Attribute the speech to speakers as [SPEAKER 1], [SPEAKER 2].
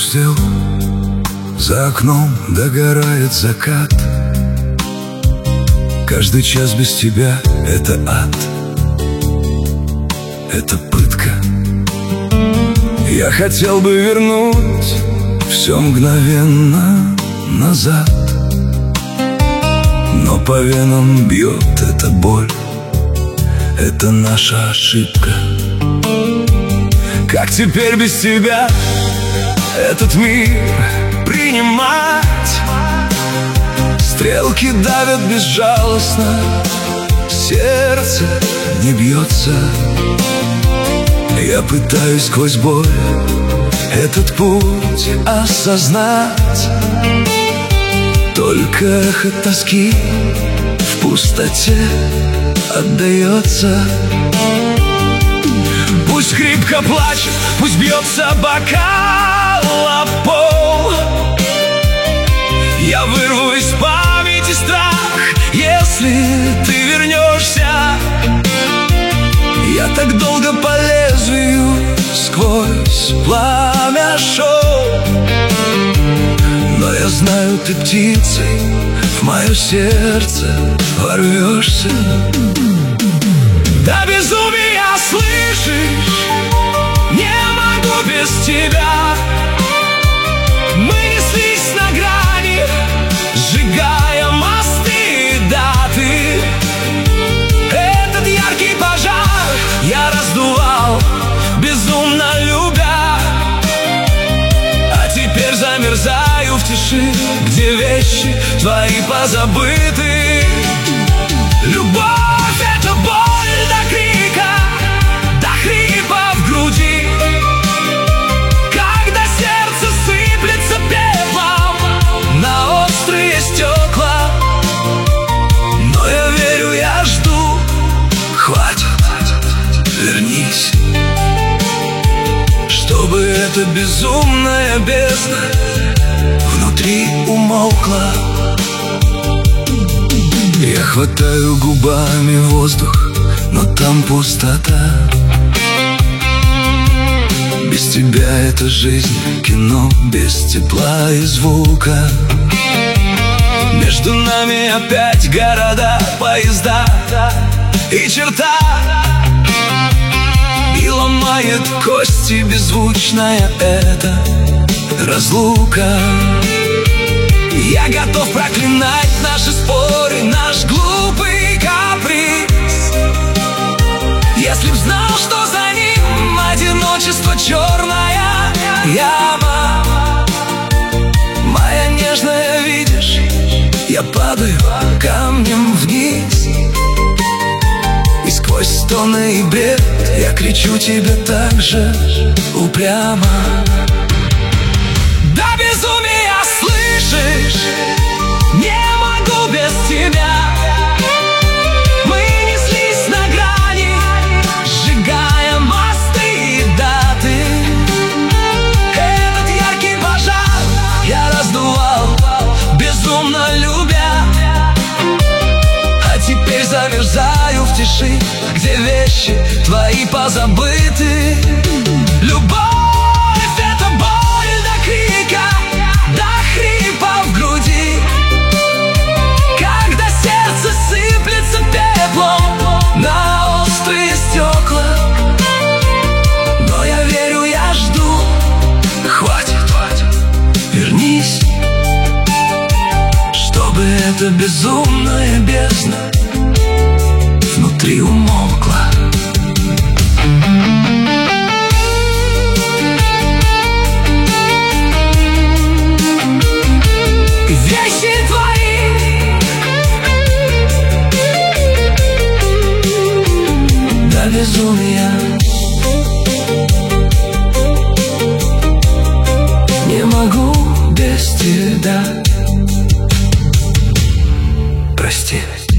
[SPEAKER 1] опустел, за окном догорает закат. Каждый час без тебя — это ад, это пытка. Я хотел бы вернуть все мгновенно назад, но по венам бьет эта боль, это наша ошибка. Как теперь без тебя этот мир принимать? Стрелки давят безжалостно, сердце не бьется. Я пытаюсь сквозь боль этот путь осознать, только эхо тоски в пустоте отдается. Пусть скрипка плачет, пусть бьется бокал об пол. Я вырву из памяти страх, если ты вернешься. Я так долго по лезвию сквозь пламя шел, но я знаю, ты птицей в мое сердце ворвешься. До безумия, слышишь, не могу без тебя. Мы неслись на грани, сжигая мосты и даты. Этот яркий пожар я раздувал, безумно любя, а теперь замерзаю в тиши, где вещи твои позабыты. Любовь — это боль до крика, до хрипа в груди, когда сердце сыплется пеплом на острые стекла. Но я верю, я жду. Хватит, вернись, чтобы эта безумная бездна внутри умолкла. Я хватаю губами воздух, но там пустота. Без тебя эта жизнь кино, без тепла и звука. Между нами опять города, поезда и черта, и ломает кости беззвучная эта разлука. Я готов проклинать наши споры, наш глупый каприз. Если б знал, что за ним одиночество — черная яма. Моя нежная, видишь, я падаю камнем вниз, и сквозь стоны и бред я кричу тебе так же упрямо. До безумия, слышишь, не могу без тебя. Мы неслись на грани, сжигая мосты и даты. Этот яркий пожар я раздувал, безумно любя, а теперь замерзаю в тиши, где вещи твои позабыты. Любовь — это боль до крика, до хрипа в груди, когда сердце сыплется пеплом на острые стекла. Но я верю, я жду. Хватит, вернись, чтобы эта безумная бездна внутри умолкла. Вещи твои до безумия, не могу без тебя. Прости.